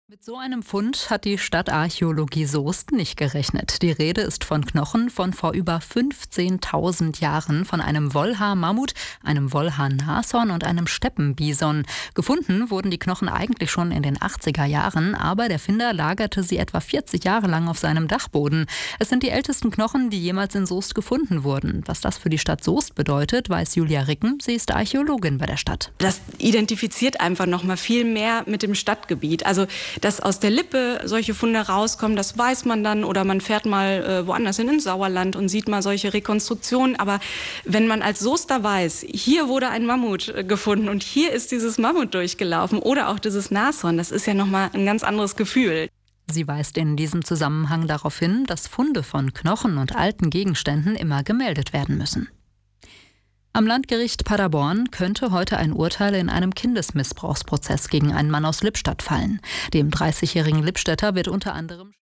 Mit so einem Fund hat die Stadtarchäologie Soest nicht gerechnet. Die Rede ist von Knochen von vor über 15.000 Jahren von einem Wollhaar-Mammut, einem Wollhaar-Nashorn und einem Steppenbison. Gefunden wurden die Knochen eigentlich schon in den 80er Jahren, aber der Finder lagerte sie etwa 40 Jahre lang auf seinem Dachboden. Es sind die ältesten Knochen, die jemals in Soest gefunden wurden. Was das für die Stadt Soest bedeutet, weiß Julia Ricken. Sie ist Archäologin bei der Stadt. Das identifiziert einfach noch mal viel mehr mit dem Stadtgebiet. Also dass aus der Lippe solche Funde rauskommen, das weiß man dann, oder man fährt mal woanders hin, ins Sauerland, und sieht mal solche Rekonstruktionen. Aber wenn man als Soester weiß, hier wurde ein Mammut gefunden und hier ist dieses Mammut durchgelaufen oder auch dieses Nashorn, das ist ja noch mal ein ganz anderes Gefühl. Sie weist in diesem Zusammenhang darauf hin, dass Funde von Knochen und alten Gegenständen immer gemeldet werden müssen. Am Landgericht Paderborn könnte heute ein Urteil in einem Kindesmissbrauchsprozess gegen einen Mann aus Lippstadt fallen. Dem 30-jährigen Lippstädter wird unter anderem